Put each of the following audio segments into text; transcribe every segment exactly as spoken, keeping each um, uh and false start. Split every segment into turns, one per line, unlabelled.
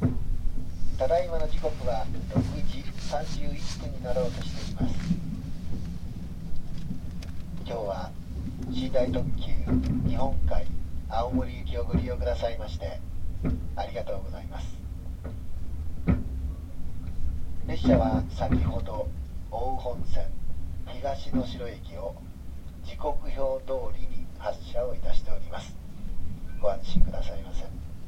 ただいまの時刻はろくじさんじゅういっぷんになろうとしています。今日は寝台特急日本海青森行きをご利用くださいましてありがとうございます。列車は先ほど奥羽本線東能代駅を時刻表通りに発車をいたしております。ご安心くださいませ。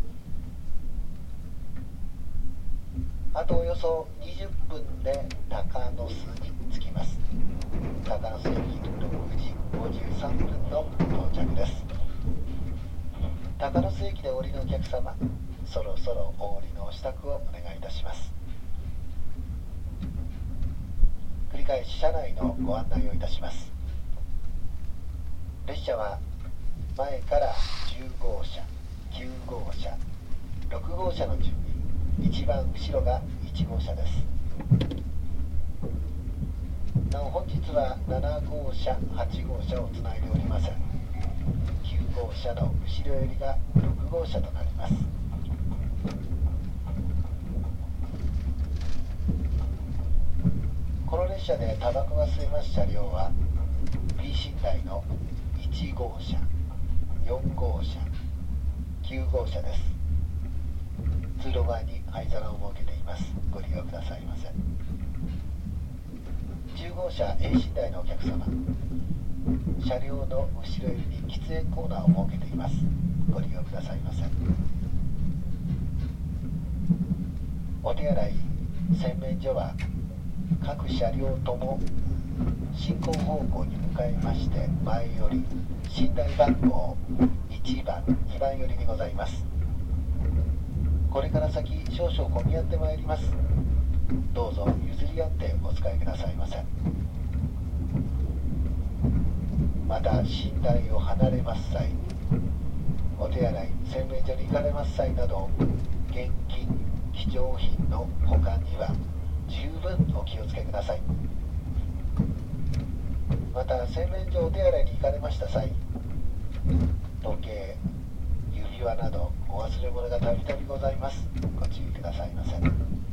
あとおよそにじゅっぷんで鷹巣に着きます。鷹巣駅ろくじごじゅうさんぷんの到着です。鷹巣駅でお降りのお客様、そろそろお降りのお支度をお願いいたします。繰り返し車内のご案内をいたします。列車は前からじゅうごうしゃ、きゅうごうしゃ、ろくごうしゃの順に一番後ろがいちごうしゃです。なお本日はななごうしゃ、はちごうしゃをつないでおりません。きゅうごうしゃの後ろ寄りがろくごうしゃとなります。この列車でタバコが吸えます車両は B 寝台のいちごうしゃ、よんごうしゃ、きゅうごうしゃです。通路側に灰皿を設けています。ご利用くださいませ。じゅうごうしゃ A 寝台のお客様、車両の後ろ寄りに喫煙コーナーを設けています。ご利用くださいませ。お手洗い、洗面所は各車両とも進行方向に向かいまして前より寝台番号いちばん、にばんよりにございます。これから先少々混み合ってまいります。どうぞ譲り合ってお使いくださいませ。また寝台を離れます際、お手洗い、洗面所に行かれます際など現金、貴重品の保管には十分お気をつけください。また洗面所、お手洗いに行かれました際、時計、指輪などお忘れ物がたびたびございます。ご注意くださいませ。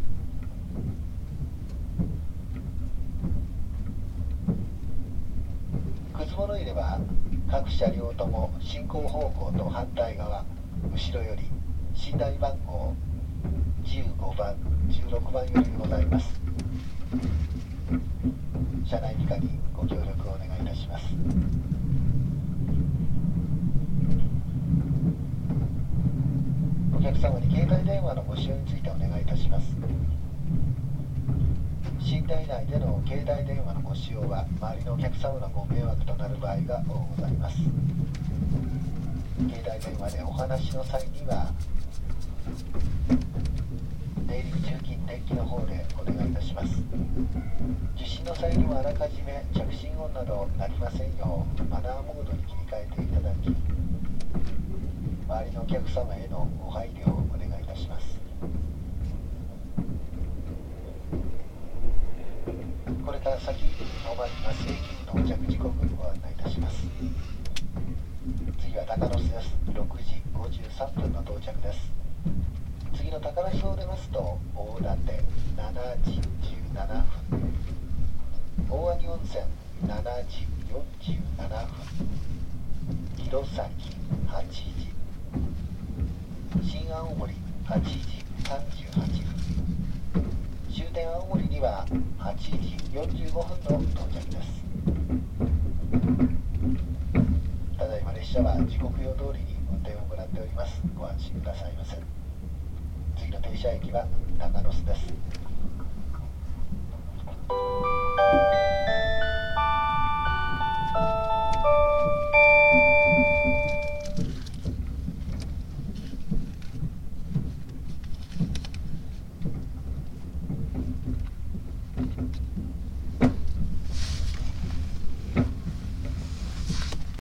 靴物入れは各車両とも進行方向と反対側、後ろより寝台番号じゅうごばん、じゅうろくばんよりでございます。車内理科にご協力をお願いいたします。お客様に携帯電話のご使用についてお願いいたします。寝台内での携帯電話のご使用は周りのお客様のご迷惑となる場合が多ございます。携帯電話でお話の際には出入り口付近電気の方でお願いいたします。受信の際にはあらかじめ着信音などなりませんようマナーモードに切り替えていただき、周りのお客様へのご配慮をお願いいたします。これから先止まります駅の到着時刻をご案内いたします。次は鷹巣です。ろくじごじゅうさんぷんの到着です。次の鷹巣を出ますと大館しちじじゅうななふん、大鰐温泉しちじよんじゅうななふん、弘前はちじ、新青森はちじさんじゅうはっぷん、終点青森にははちじよんじゅうごふんの到着です。ただいま列車は時刻表通りに運転を行っております。ご安心くださいませ。次の停車駅は鷹巣です。